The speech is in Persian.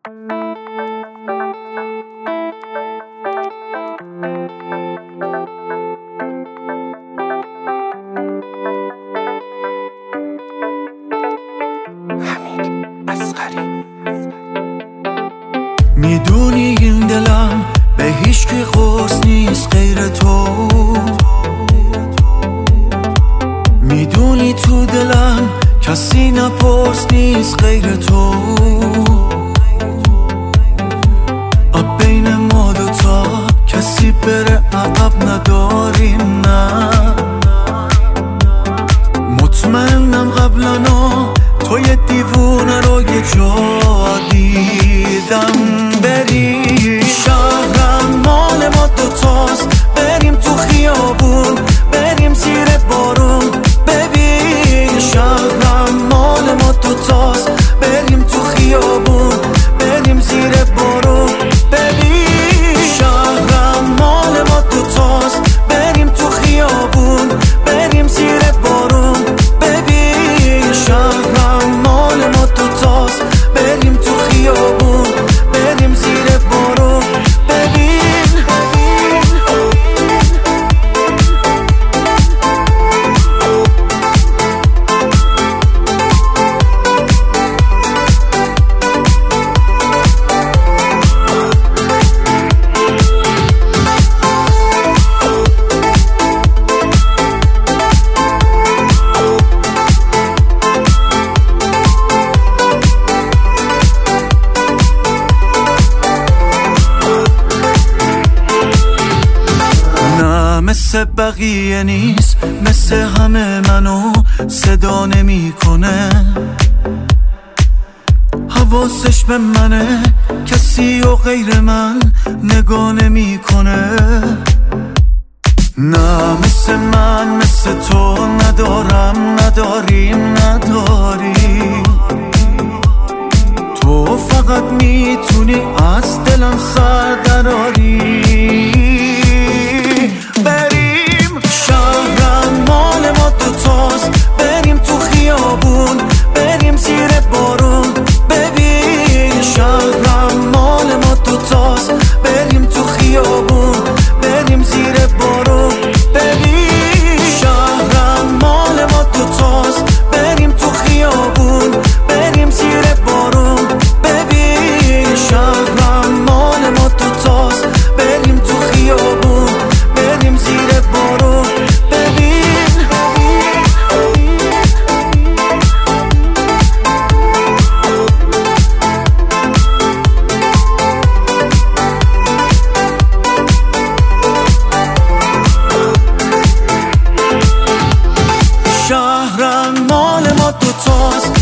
میدونی این دلم به هیچ کی خاص نیست غیر تو، میدونی تو دلم کسی نپرس نیست غیر تو. بین ما دوتا کسی بره عقب نداریم، نه مطمئنم قبلنا تو یه دیوونه رو یه جا دیدم. بریم شهرم مال ما دوتاست، بریم تو خیابون، بریم زیر بارون. ببین شهرم مال ما دوتاست، بریم تو خیابون، بریم زیر بارون. ببین شهرم مال ما دوتاست، بریم تو خیابون، بریم زیر بارون. ببین شهرم مال ما دوتاست، بریم تو خیابون، بریم زیر بارون. مثل بقیه نیست، مثل همه منو صدا نمی کنه. حواسش به منه، کسی و غیر من نگاه نمی کنه. نه مثل من مثل تو ندارم، نداریم تو فقط میتونی از دلم سر دراری. بریم شهرم مال ما دوتاست، بریم تو خیابون، بریم زیر بارون. ببین شهرم مال ما دوتاست، بریم تو خیابون، بریم زیر بارون. ببین شهرم مال ما دوتاست، بریم تو خیابون، بریم زیر بارون. ببین شهرم مال ما دوتاست، بریم تو خیابون، بریم زیر بارون. شهرم مال ما دوتاست،